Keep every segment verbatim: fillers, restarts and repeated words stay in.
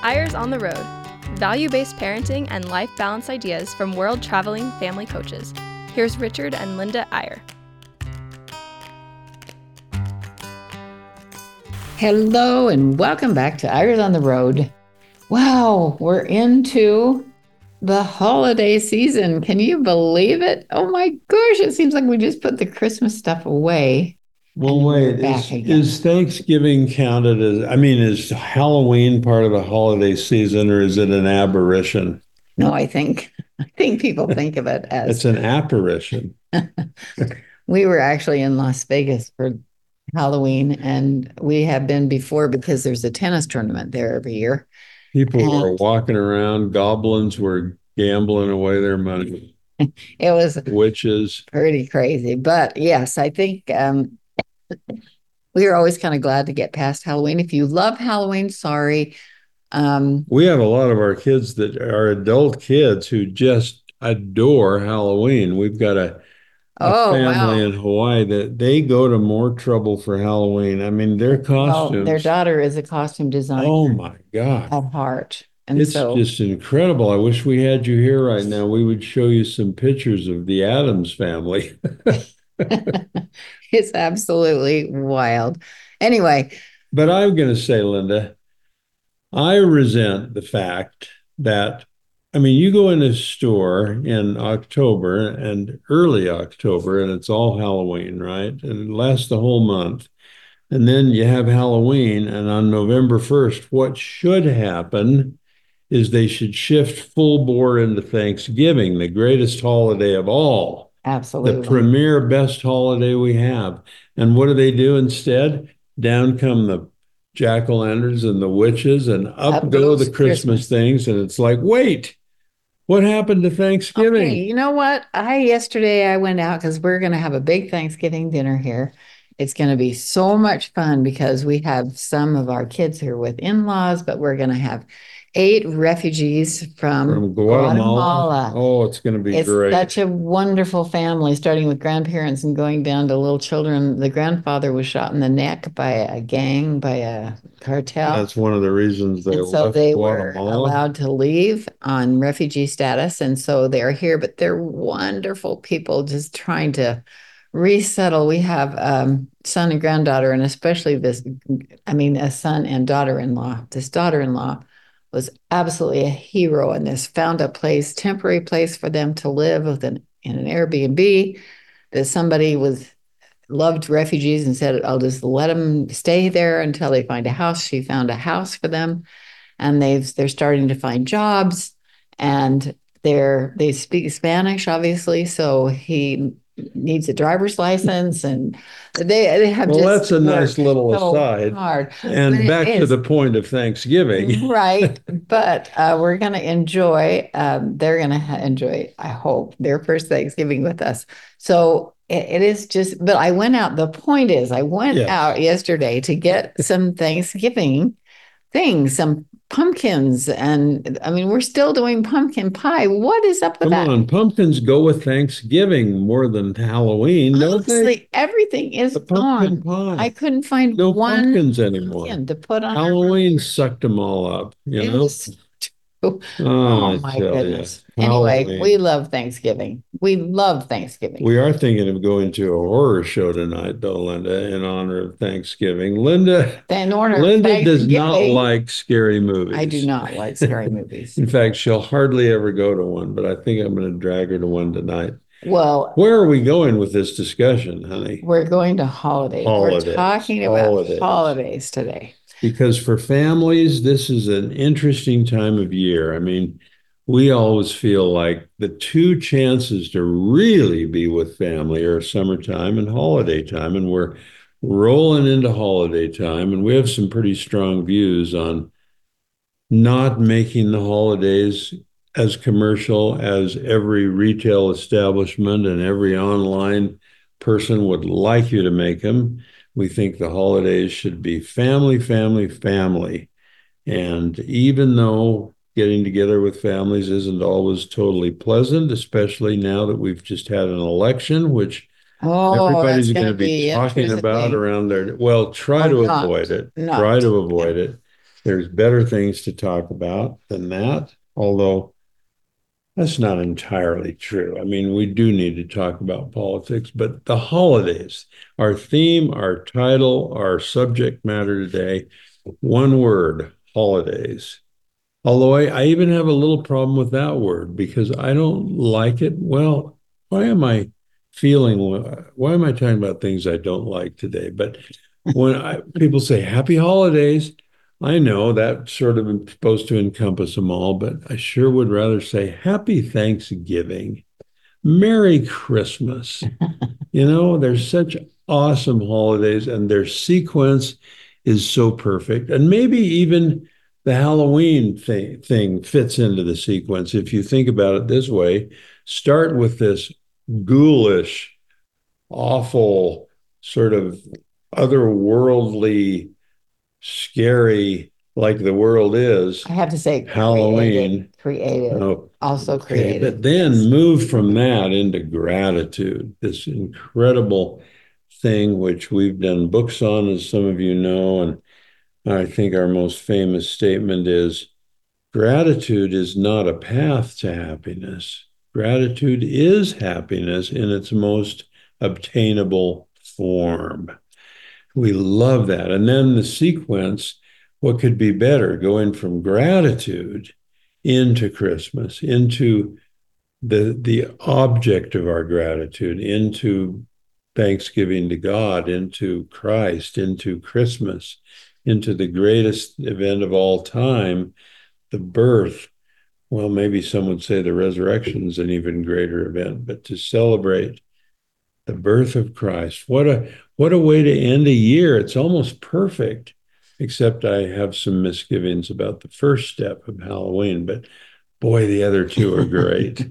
Eyres on the Road, value-based parenting and life balance ideas from world-traveling family coaches. Here's Richard and Linda Eyre. Hello and welcome back to Eyres on the Road. Wow, we're into the holiday season. Can you believe it? Oh my gosh, it seems like we just put the Christmas stuff away. Well, wait, is, is Thanksgiving counted as, I mean, is Halloween part of the holiday season or is it an aberration? No, I think, I think people think of it as. It's an apparition. We were actually in Las Vegas for Halloween, and we have been before because there's a tennis tournament there every year. People and were walking around, goblins were gambling away their money. It was witches. Pretty crazy. But yes, I think um, we are always kind of glad to get past Halloween. If you love Halloween, sorry. Um, we have a lot of our kids that are adult kids who just adore Halloween. We've got a A oh, family wow. in Hawaii that they go to more trouble for Halloween. I mean, their costumes. Well, their daughter is a costume designer. Oh my God. At heart. And it's so, just incredible. I wish we had you here right now. We would show you some pictures of the Addams family. It's absolutely wild. Anyway. But I'm going to say, Linda, I resent the fact that I mean, you go in a store in October and early October, and it's all Halloween, right? And it lasts the whole month. And then you have Halloween, and on November first, what should happen is they should shift full bore into Thanksgiving, the greatest holiday of all. Absolutely. The premier best holiday we have. And what do they do instead? Down come the jack-o'-lanterns and the witches, and up, up go the Christmas, Christmas things. And it's like, wait. What happened to Thanksgiving? Okay, you know what? I yesterday I went out because we're going to have a big Thanksgiving dinner here. It's going to be so much fun because we have some of our kids here with in-laws, but we're going to have eight refugees from, from Guatemala. Guatemala. Oh, it's going to be it's great. It's such a wonderful family, starting with grandparents and going down to little children. The grandfather was shot in the neck by a gang, by a cartel. That's one of the reasons they and so left they Guatemala. were allowed to leave on refugee status, and so they're here. But they're wonderful people, just trying to resettle. We have um, son and granddaughter, and especially this. I mean, a son and daughter-in-law. This daughter-in-law was absolutely a hero in this. Found a place, temporary place for them to live within in an Airbnb. That somebody was. Loved refugees and said, I'll just let them stay there until they find a house. She found a house for them, and they've they're starting to find jobs, and they're they speak Spanish, obviously, so he needs a driver's license, and they they have well, just that's a nice little so aside. Hard. And but back to the point of Thanksgiving, right? But uh, we're going to enjoy. Um, they're going to ha- enjoy. I hope their first Thanksgiving with us. So. It is just, but I went out. The point is, I went yes. out yesterday to get some Thanksgiving things, some pumpkins. And I mean, we're still doing pumpkin pie. What is up with Come that? on, pumpkins go with Thanksgiving more than Halloween. Honestly, everything is the pumpkin gone. Pie. I couldn't find no one pumpkins anymore pumpkin to put on. Halloween sucked them all up, you it know? Was- Oh, oh my goodness. You. Anyway, Halloween. We love Thanksgiving. We love Thanksgiving. We are thinking of going to a horror show tonight, though, Linda, in honor of Thanksgiving. Linda, in honor Linda of does not like scary movies. I do not like scary movies. In fact, she'll hardly ever go to one, but I think I'm going to drag her to one tonight. Well, where are we going with this discussion, honey? We're going to holidays. holidays. We're talking about holidays. holidays today. Because for families, this is an interesting time of year. I mean, we always feel like the two chances to really be with family are summertime and holiday time. And we're rolling into holiday time. And we have some pretty strong views on not making the holidays as commercial as every retail establishment and every online person would like you to make them. We think the holidays should be family, family, family. And even though getting together with families isn't always totally pleasant, especially now that we've just had an election, which oh, everybody's going to be, be talking about around there. Well, try or to not, avoid it. Not. Try to avoid it. There's better things to talk about than that, although that's not entirely true. I mean, we do need to talk about politics, but the holidays, our theme, our title, our subject matter today, one word, holidays. Although I, I even have a little problem with that word because I don't like it. Well, why am I feeling, why am I talking about things I don't like today? But when I, people say happy holidays, I know that's sort of supposed to encompass them all, but I sure would rather say happy Thanksgiving, Merry Christmas. You know, they're such awesome holidays and their sequence is so perfect. And maybe even the Halloween thing, thing fits into the sequence. If you think about it this way, start with this ghoulish, awful, sort of otherworldly, scary, like the world is. I have to say, Halloween. Creative, creative Oh, also okay, creative. but then yes. move from that into gratitude, this incredible thing which we've done books on, as some of you know, and I think our most famous statement is gratitude is not a path to happiness. Gratitude is happiness in its most obtainable form. We love that. And then the sequence, what could be better? Going from gratitude into Christmas, into the the object of our gratitude, into thanksgiving to God, into Christ, into Christmas, into the greatest event of all time, the birth. Well, maybe some would say the resurrection is an even greater event, but to celebrate the birth of Christ, what a what a way to end a year. It's almost perfect, except I have some misgivings about the first step of Halloween, but boy, the other two are great.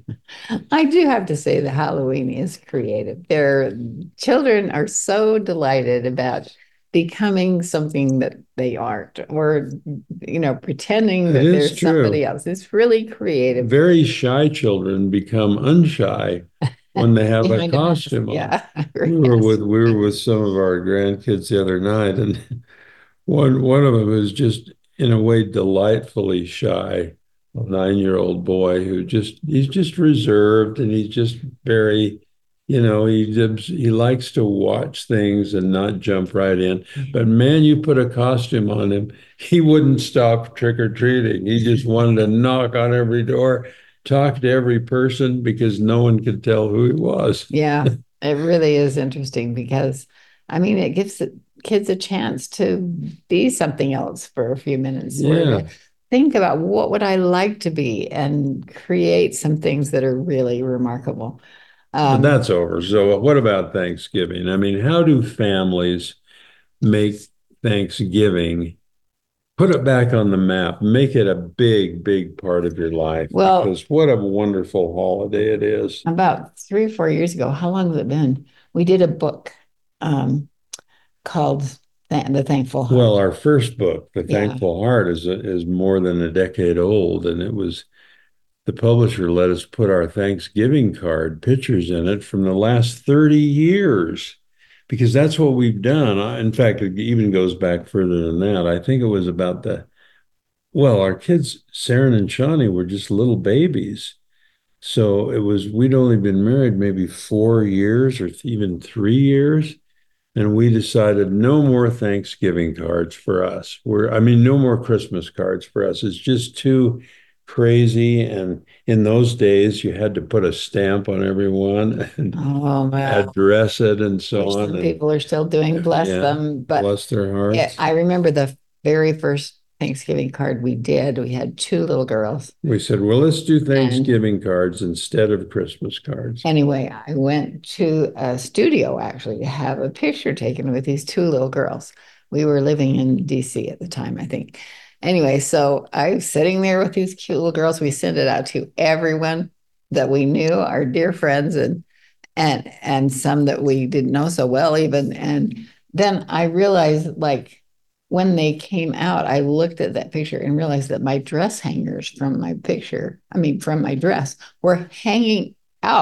I do have to say the Halloween is creative. Their children are so delighted about becoming something that they aren't, or you know, pretending that It is there's true. somebody else. It's really creative. Very shy children become unshy when they have a Behind a mask. costume on. Yeah. We were with we were with some of our grandkids the other night, and one one of them is just in a way delightfully shy, a nine-year-old boy who just he's just reserved and he's just very, you know, he just, he likes to watch things and not jump right in. But man, you put a costume on him, he wouldn't stop trick-or-treating. He just wanted to knock on every door, talk to every person because no one could tell who he was. Yeah, it really is interesting because, I mean, it gives the kids a chance to be something else for a few minutes. Where Yeah. to think about what would I like to be and create some things that are really remarkable. But Um, that's over. So what about Thanksgiving? I mean, how do families make Thanksgiving, put it back on the map, make it a big, big part of your life? Well- Because what a wonderful holiday it is. about three or four years ago, how long has it been? We did a book um, called Th- The Thankful Heart. Well, our first book, The Yeah. Thankful Heart, is is more than a decade old, and it was the publisher let us put our Thanksgiving card pictures in it from the last thirty years, because that's what we've done. I, in fact, it even goes back further than that. I think it was about the, well, our kids, Saren and Shawnee, were just little babies. So it was, we'd only been married maybe four years or even three years. And we decided no more Thanksgiving cards for us. We're, I mean, no more Christmas cards for us. It's just too crazy. And in those days, you had to put a stamp on everyone and Oh, wow. address it and so Which on. some And people are still doing, bless yeah, them. But bless their hearts. yeah, I remember the very first Thanksgiving card we did. We had two little girls. We said, well, let's do Thanksgiving cards instead of Christmas cards. Anyway, I went to a studio actually to have a picture taken with these two little girls. We were living in D C at the time, I think. Anyway, so I was sitting there with these cute little girls. We sent it out to everyone that we knew, our dear friends, and and and some that we didn't know so well even. And then I realized, like, when they came out, I looked at that picture and realized that my dress hangers from my picture, I mean, from my dress, were hanging out.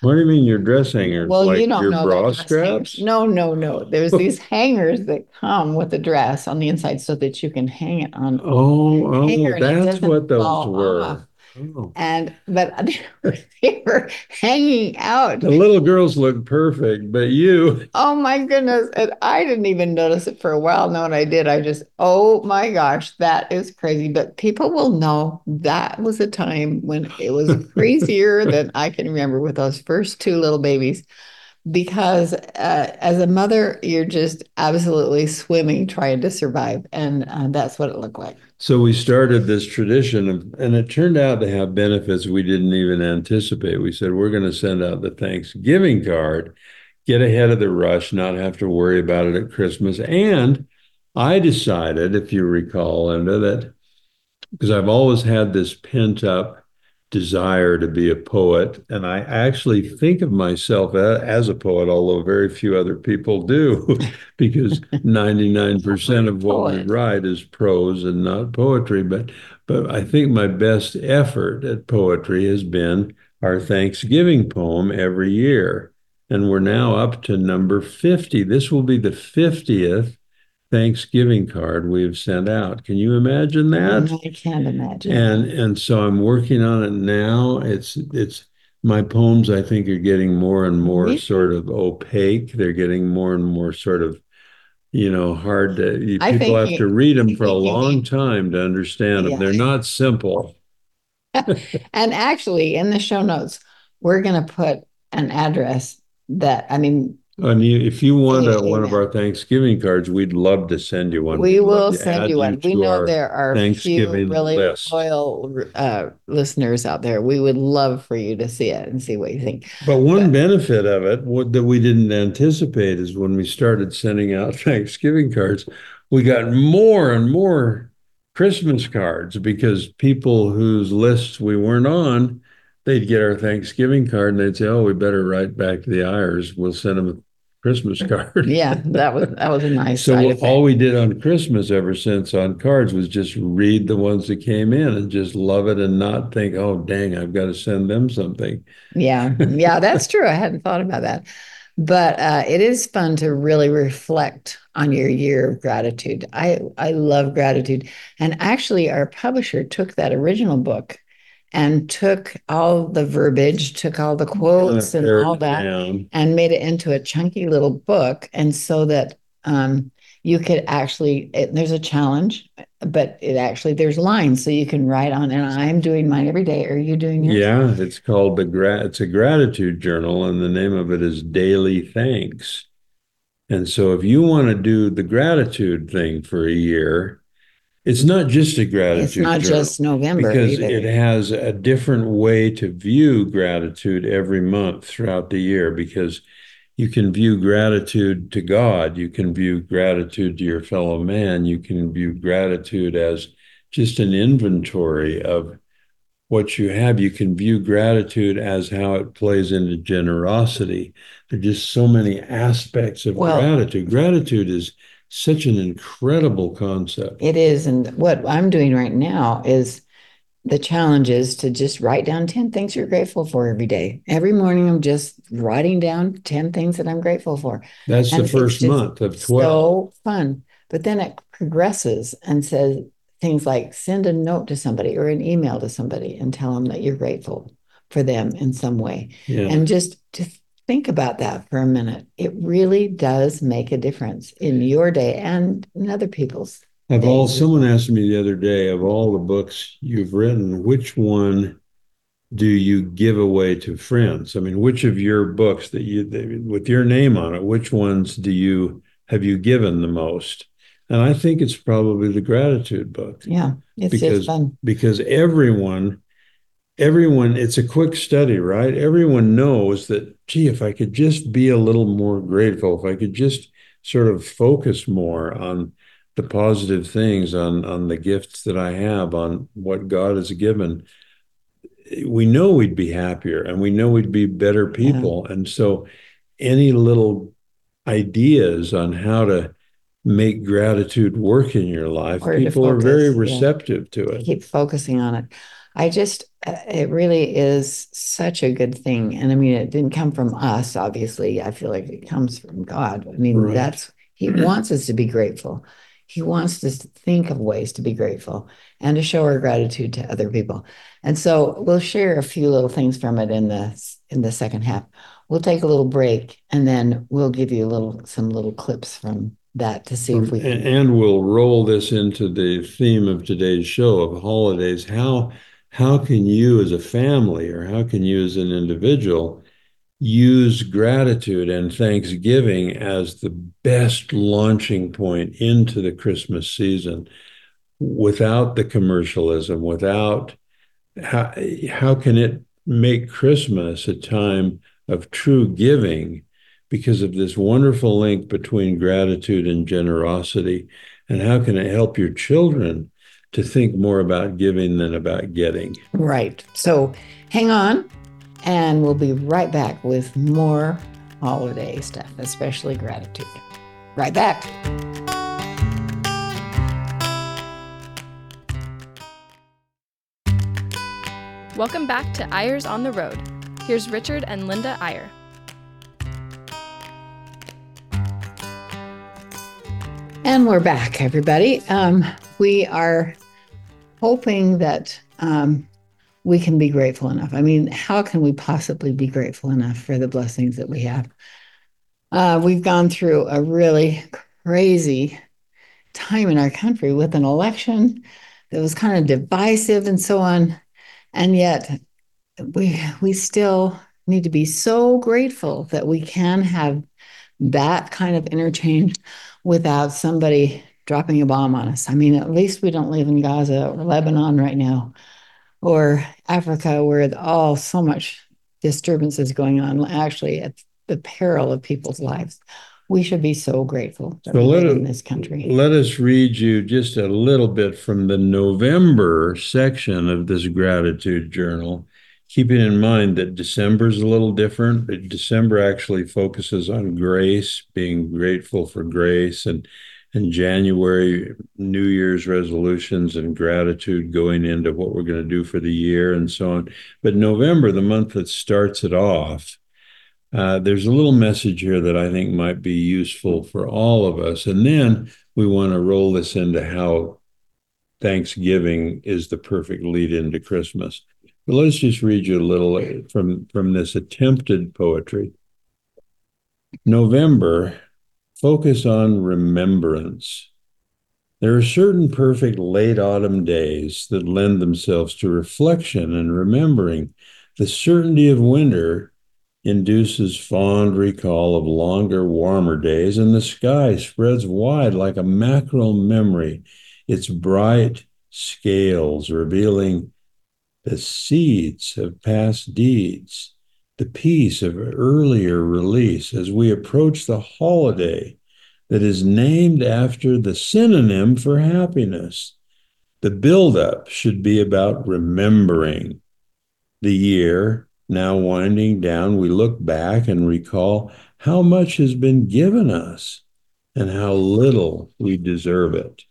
What do you mean your dress hangers? Well, Like you don't your know bra about dress hangers. straps? No, no, no. There's these hangers that come with the dress on the inside so that you can hang it on Oh, a hanger oh, and it that's doesn't what those fall off. were. Oh. And but they were, they were hanging out. The little girls look perfect, but you, Oh my goodness. And I didn't even notice it for a while. Now when I did, I just, oh my gosh, that is crazy. But people will know that was a time when it was crazier than I can remember with those first two little babies. Because uh, as a mother, you're just absolutely swimming, trying to survive. And uh, that's what it looked like. so we started this tradition of, and it turned out to have benefits we didn't even anticipate. We said, we're going to send out the Thanksgiving card, get ahead of the rush, not have to worry about it at Christmas. And I decided, if you recall, Linda, that because I've always had this pent up desire to be a poet, and I actually think of myself as a poet, although very few other people do, because ninety-nine percent of what we write is prose and not poetry. But but I think my best effort at poetry has been our Thanksgiving poem every year. And we're now up to number fifty. This will be the fiftieth Thanksgiving card we've sent out. Can you imagine that? I can't imagine. And and so I'm working on it now. It's it's my poems, I think, are getting more and more Really? sort of opaque. They're getting more and more sort of, you know, hard to, you, I people think have you- to read them I for a think you long need- time to understand them. Yeah. They're not simple. And actually, in the show notes, we're going to put an address that, I mean, And you, if you want a, Yeah, one of yeah. our Thanksgiving cards, we'd love to send you one. we We'd will love to send add you one. We to know our there are a few Thanksgiving really list. loyal uh, listeners out there. We would love for you to see it and see what you think. But one But- benefit of it, what that we didn't anticipate, is when we started sending out Thanksgiving cards, we got more and more Christmas cards because people whose lists we weren't on, they'd get our Thanksgiving card and they'd say, "Oh, we better write back to the Ayers. We'll send them a Christmas card." Yeah, that was that was a nice So side all effect. we did on Christmas ever since on cards was just read the ones that came in and just love it and not think, "Oh, dang, I've got to send them something." Yeah, yeah, that's true. I hadn't thought about that. But uh, it is fun to really reflect on your year of gratitude. I, I love gratitude. And actually, our publisher took that original book and took all the verbiage, took all the quotes and Pared all it that, down. and made it into a chunky little book. And so that um, you could actually, it, there's a challenge, but it actually, there's lines so you can write on. And I'm doing mine every day. Are you doing yours? Yeah, it's called the gra it's a gratitude journal, and the name of it is Daily Thanks. And so if you want to do the gratitude thing for a year, it's not just a gratitude It's not journal, just November because either. it has a different way to view gratitude every month throughout the year, because you can view gratitude to God, you can view gratitude to your fellow man, you can view gratitude as just an inventory of what you have. You can view gratitude as how it plays into generosity. There are just so many aspects of Well- gratitude. Gratitude is such an incredible concept. It is. And what I'm doing right now is the challenge is to just write down ten things you're grateful for every day. Every morning, I'm just writing down ten things that I'm grateful for. That's And the it's first just month of twelve. So fun. But then it progresses and says things like send a note to somebody or an email to somebody and tell them that you're grateful for them in some way. Yeah. And just to think about that for a minute. It really does make a difference in your day and in other people's. Of all, days. someone asked me the other day, of all the books you've written, which one do you give away to friends? I mean, which of your books that you, that, with your name on it, which ones do you, have you given the most? And I think it's probably the gratitude book. Yeah, it's Because- just fun. because everyone, everyone, it's a quick study, right? Everyone knows that, gee, if I could just be a little more grateful, if I could just sort of focus more on the positive things, on, on the gifts that I have, on what God has given, we know we'd be happier and we know we'd be better people. And so any little ideas on how to make gratitude work in your life, Or to people are very focus, yeah. receptive to it. Keep focusing on it. I just, uh, it really is such a good thing. And I mean, it didn't come from us, obviously. I feel like it comes from God. I mean, Right. that's, He wants us to be grateful. He wants us to think of ways to be grateful and to show our gratitude to other people. And so we'll share a few little things from it in the in the second half. We'll take a little break and then we'll give you a little some little clips from that to see if we can. And we'll roll this into the theme of today's show of holidays. How how can you as a family, or how can you as an individual, use gratitude and thanksgiving as the best launching point into the Christmas season without the commercialism, without how, how can it make Christmas a time of true giving because of this wonderful link between gratitude and generosity? And how can it help your children to think more about giving than about getting? Right. So hang on, and we'll be right back with more holiday stuff, especially gratitude. Right back. Welcome back to Eyres on the Road. Here's Richard and Linda Eyre. And we're back, everybody. Um, we are hoping that um, we can be grateful enough. I mean, how can we possibly be grateful enough for the blessings that we have? Uh, we've gone through a really crazy time in our country with an election that was kind of divisive and so on. And yet we we still need to be so grateful that we can have that kind of interchange without somebody dropping a bomb on us. I mean, at least we don't live in Gaza or Lebanon right now, or Africa, where all so much disturbance is going on, actually at the peril of people's lives. We should be so grateful that So we let live it, in this country. Let us read you just a little bit from the November section of this gratitude journal, keeping in mind that December is a little different. But December actually focuses on grace, being grateful for grace, and and January, New Year's resolutions and gratitude going into what we're going to do for the year and so on. But November, the month that starts it off, Uh, there's a little message here that I think might be useful for all of us. And then we want to roll this into how Thanksgiving is the perfect lead into Christmas. But let's just read you a little from, from this attempted poetry. November, focus on remembrance. There are certain perfect late autumn days that lend themselves to reflection and remembering. The certainty of winter induces fond recall of longer, warmer days, and the sky spreads wide like a mackerel memory, its bright scales revealing the seeds of past deeds, the peace of earlier release as we approach the holiday that is named after the synonym for happiness. The buildup should be about remembering the year. Now winding down, we look back and recall how much has been given us and how little we deserve it.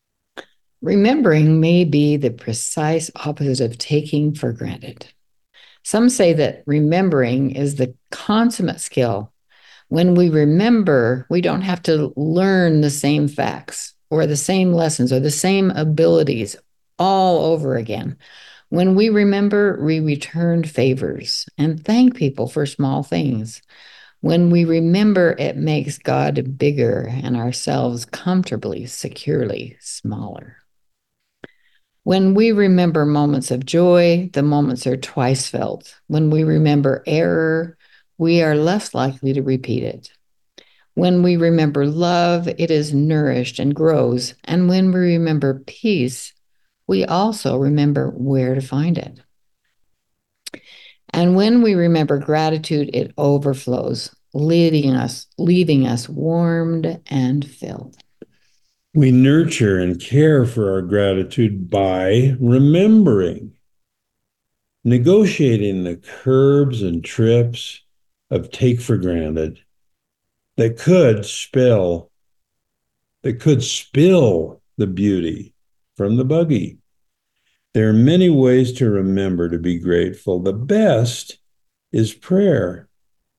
Remembering may be the precise opposite of taking for granted. Some say that remembering is the consummate skill. When we remember, we don't have to learn the same facts or the same lessons or the same abilities all over again. When we remember, we return favors and thank people for small things. When we remember, it makes God bigger and ourselves comfortably, securely smaller. When we remember moments of joy, the moments are twice felt. When we remember error, we are less likely to repeat it. When we remember love, it is nourished and grows. And when we remember peace, we also remember where to find it. And when we remember gratitude, it overflows, leading us, leaving us warmed and filled. We nurture and care for our gratitude by remembering, negotiating the curbs and trips of take for granted that could spill, that could spill the beauty from the buggy. There are many ways to remember to be grateful. The best is prayer.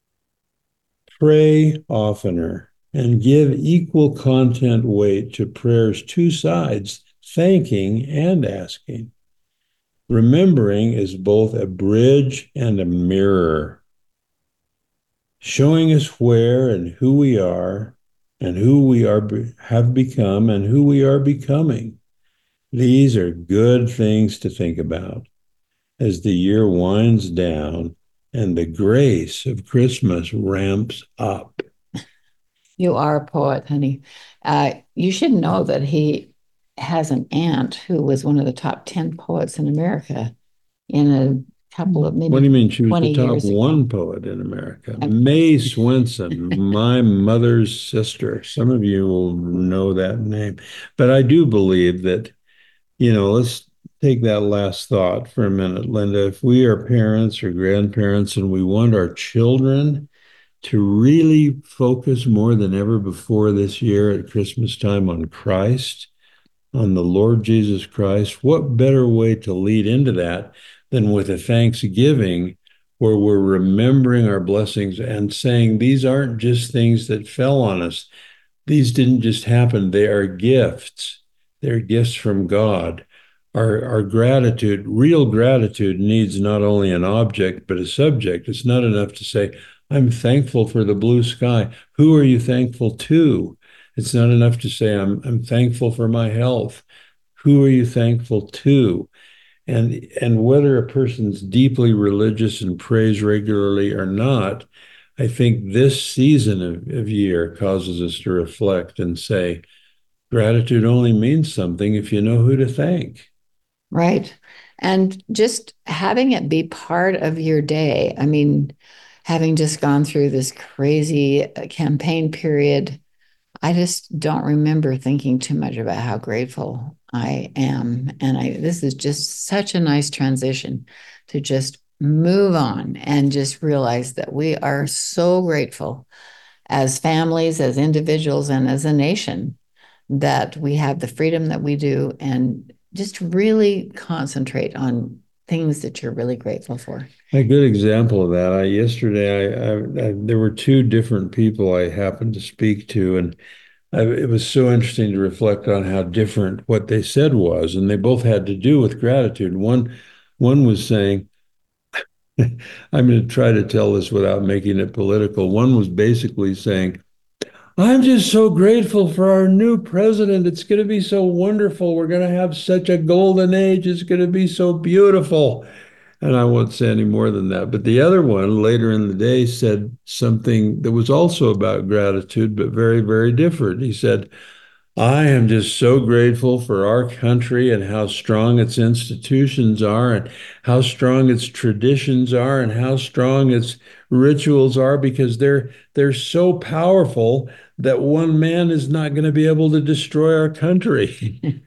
Pray oftener and give equal content weight to prayer's two sides, thanking and asking. Remembering is both a bridge and a mirror, showing us where and who we are and who we are have become and who we are becoming. These are good things to think about as the year winds down and the grace of Christmas ramps up. You are a poet, honey. Uh, you should know that he has an aunt who was one of the top ten poets in America in a couple of maybe What do you mean she was twenty the top years ago. one poet in America? I'm- Mae Swenson, my mother's sister. Some of you will know that name. But I do believe that, you know, let's take that last thought for a minute, Linda. If we are parents or grandparents and we want our children to really focus more than ever before this year at Christmas time on Christ, on the Lord Jesus Christ, what better way to lead into that than with a thanksgiving where we're remembering our blessings and saying these aren't just things that fell on us. These didn't just happen. They are gifts. They're gifts from God. Our, our gratitude, real gratitude, needs not only an object, but a subject. It's not enough to say, I'm thankful for the blue sky. Who are you thankful to? It's not enough to say, I'm, I'm thankful for my health. Who are you thankful to? And, and whether a person's deeply religious and prays regularly or not, I think this season of, of year causes us to reflect and say, gratitude only means something if you know who to thank. Right. And just having it be part of your day. I mean, having just gone through this crazy campaign period, I just don't remember thinking too much about how grateful I am. And I this is just such a nice transition to just move on and just realize that we are so grateful as families, as individuals, and as a nation that we have the freedom that we do, and just really concentrate on things that you're really grateful for. A good example of that. I yesterday, I, I, I there were two different people I happened to speak to, and I, it was so interesting to reflect on how different what they said was, and they both had to do with gratitude. One, one was saying, "I'm going to try to tell this without making it political." One was basically saying, I'm just so grateful for our new president. It's going to be so wonderful. We're going to have such a golden age. It's going to be so beautiful. And I won't say any more than that. But the other one later in the day said something that was also about gratitude, but very, very different. He said, I am just so grateful for our country and how strong its institutions are and how strong its traditions are and how strong its rituals are, because they're they're so powerful that one man is not going to be able to destroy our country.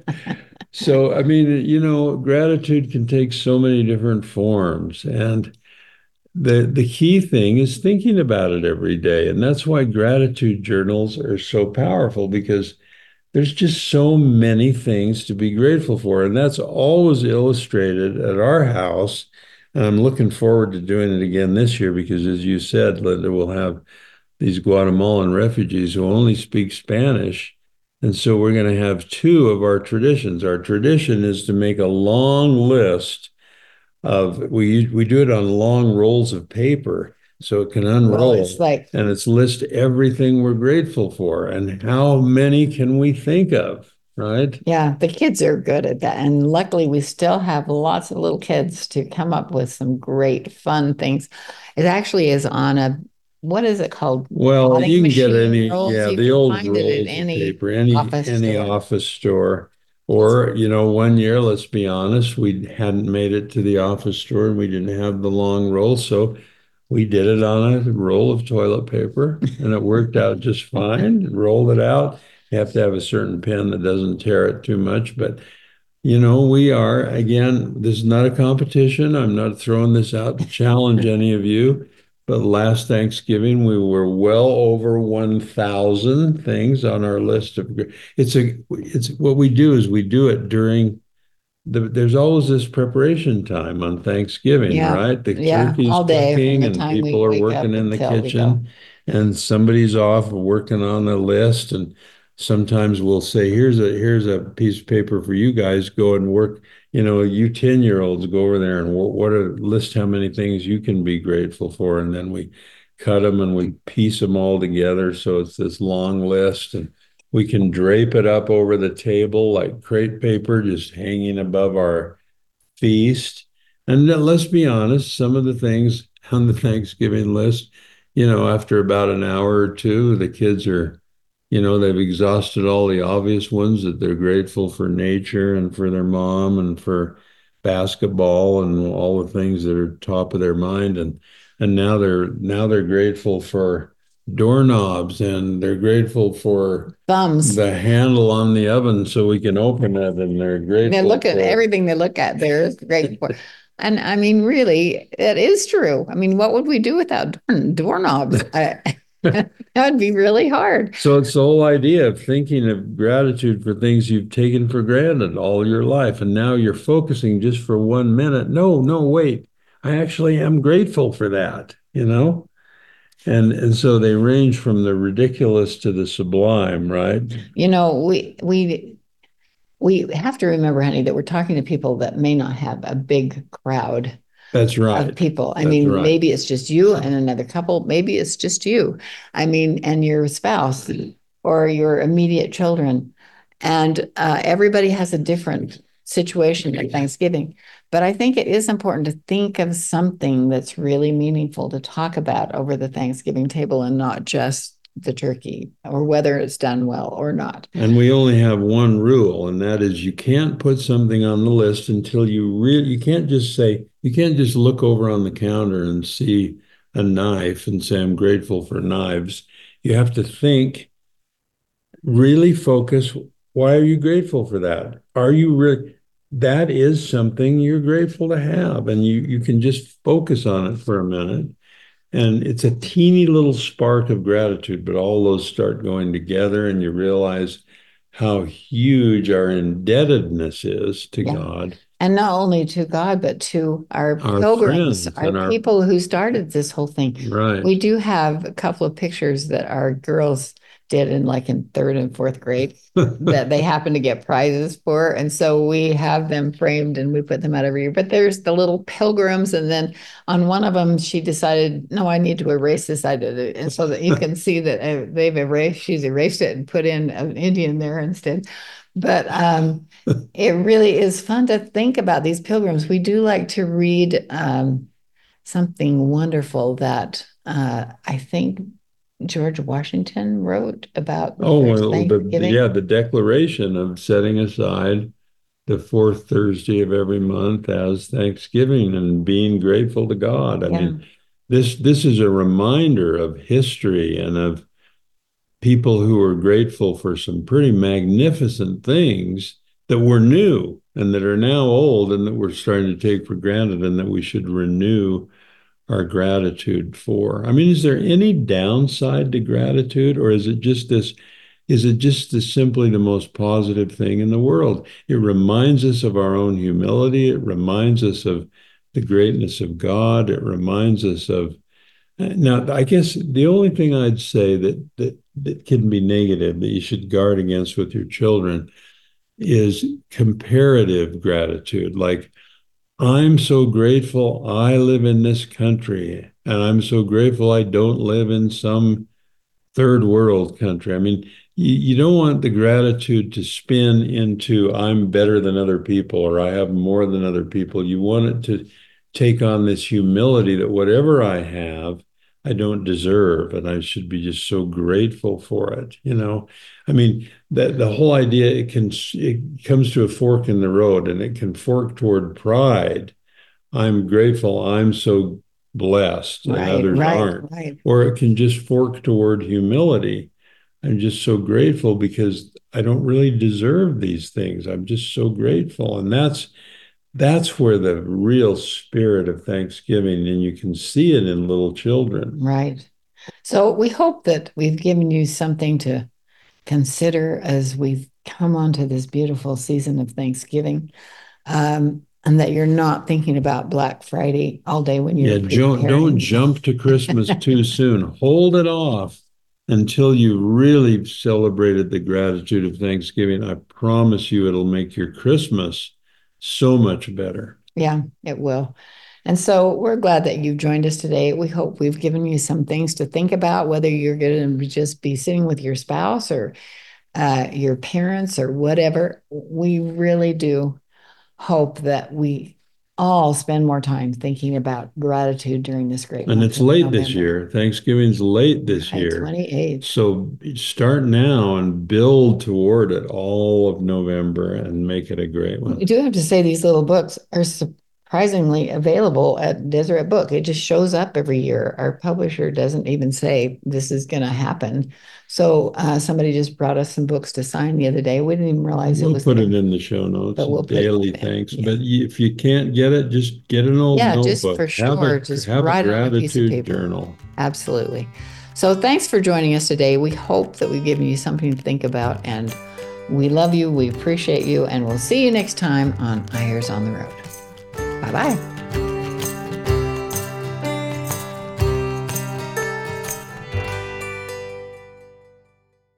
So, I mean, you know, gratitude can take so many different forms. And the the key thing is thinking about it every day. And that's why gratitude journals are so powerful, because there's just so many things to be grateful for. And that's always illustrated at our house. And I'm looking forward to doing it again this year because, as you said, Linda, we'll have these Guatemalan refugees who only speak Spanish. And so we're going to have two of our traditions. Our tradition is to make a long list of, we we do it on long rolls of paper so it can unroll. Well, it's like, and it's list everything we're grateful for. And how many can we think of, right? yeah, the kids are good at that. And luckily, we still have lots of little kids to come up with some great, fun things. It actually is on a, what is it called? Well, Blotting you can get machine any, rolls. yeah, You the can old find rolls it of at any paper, any office any store. office store. Or, you know, one year, let's be honest, we hadn't made it to the office store and we didn't have the long roll. So we did it on a roll of toilet paper and it worked out just fine. Rolled it out. You have to have a certain pen that doesn't tear it too much. But, you know, we are, again, this is not a competition. I'm not throwing this out to challenge any of you. But last Thanksgiving, we were well over one thousand things on our list of, it's a, it's what we do is we do it during the, there's always this preparation time on Thanksgiving, Yeah. right? The Yeah. turkey's All day from cooking the and time we people are wake working up in the until we go. kitchen and somebody's off working on the list. And sometimes we'll say, here's a here's a piece of paper for you guys. Go and work. You know, you ten year olds go over there and what, what are list how many things you can be grateful for. And then we cut them and we piece them all together. So it's this long list and we can drape it up over the table like crepe paper, just hanging above our feast. And let's be honest, some of the things on the Thanksgiving list, you know, after about an hour or two, the kids are, you know, they've exhausted all the obvious ones that they're grateful for nature and for their mom and for basketball and all the things that are top of their mind. And and now they're now they're grateful for doorknobs and they're grateful for Thumbs. the handle on the oven so we can open it, and they're grateful. They look at for everything they look at there is great for. And I mean, really, it is true. I mean, what would we do without door, doorknobs? I, that would be really hard. So it's the whole idea of thinking of gratitude for things you've taken for granted all your life. And now you're focusing just for one minute. No, no, wait. I actually am grateful for that, you know? And and so they range from the ridiculous to the sublime, right? You know, we we we have to remember, honey, that we're talking to people that may not have a big crowd. That's right. Of people. I That's mean, right. maybe it's just you and another couple. Maybe it's just you. I mean, and your spouse or your immediate children. And uh, everybody has a different situation at Thanksgiving. But I think it is important to think of something that's really meaningful to talk about over the Thanksgiving table and not just the turkey or whether it's done well or not. And we only have one rule, and that is you can't put something on the list until you really, you can't just say, you can't just look over on the counter and see a knife and say, I'm grateful for knives. You have to think, really focus. Why are you grateful for that? Are you really, that is something you're grateful to have. And you, you can just focus on it for a minute. And it's a teeny little spark of gratitude, but all those start going together, and you realize how huge our indebtedness is to yeah. God. And not only to God, but to our, our pilgrims, our, our people who started this whole thing. Right. We do have a couple of pictures that our girls did in like in third and fourth grade that they happen to get prizes for. And so we have them framed and we put them out every year. But there's the little pilgrims. And then on one of them, she decided, no, I need to erase this. I did it. And so that you can see that they've erased, she's erased it and put in an Indian there instead. But um, it really is fun to think about these pilgrims. We do like to read um, something wonderful that uh, I think George Washington wrote about. Oh, well, the, yeah, the Declaration of setting aside the fourth Thursday of every month as Thanksgiving and being grateful to God. I yeah. mean, this this is a reminder of history and of people who are grateful for some pretty magnificent things that were new and that are now old and that we're starting to take for granted and that we should renew our gratitude for. I mean, is there any downside to gratitude, or is it just this, is it just this simply the most positive thing in the world? It reminds us of our own humility. It reminds us of the greatness of God. It reminds us of, now, I guess the only thing I'd say that that that can be negative that you should guard against with your children is comparative gratitude. Like, I'm so grateful I live in this country, and I'm so grateful I don't live in some third world country. I mean, you, you don't want the gratitude to spin into I'm better than other people or I have more than other people. You want it to take on this humility that whatever I have, I don't deserve, and I should be just so grateful for it. You know, I mean, that the whole idea, it can, it comes to a fork in the road, and it can fork toward pride. I'm grateful I'm so blessed and right, others right, aren't. Right. Or it can just fork toward humility. I'm just so grateful because I don't really deserve these things. I'm just so grateful. And that's That's where the real spirit of Thanksgiving, and you can see it in little children. Right. So we hope that we've given you something to consider as we've come onto this beautiful season of Thanksgiving. Um, and that you're not thinking about Black Friday all day when you're Yeah, don't, don't jump to Christmas too soon. Hold it off until you really celebrated the gratitude of Thanksgiving. I promise you it'll make your Christmas so much better. Yeah, it will. And so we're glad that you've joined us today. We hope we've given you some things to think about, whether you're going to just be sitting with your spouse or uh, your parents or whatever. We really do hope that we all spend more time thinking about gratitude during this great And month it's of late November. this year. Thanksgiving's late this Right, year. twenty-eighth. So start now and build toward it all of November and make it a great one. We do have to say these little books are surprisingly available at Deseret Book. It just shows up every year. Our publisher doesn't even say this is going to happen. So uh, somebody just brought us some books to sign the other day. We didn't even realize We'll it was put there. it in the show notes. But we'll put Daily that in, thanks. yeah. But y- if you can't get it, just get an old Yeah, just notebook. for Have sure, a, just have a write on a piece of gratitude paper. journal. Absolutely. So thanks for joining us today. We hope that we've given you something to think about, and we love you, we appreciate you, and we'll see you next time on Eyres on the Road. Bye-bye.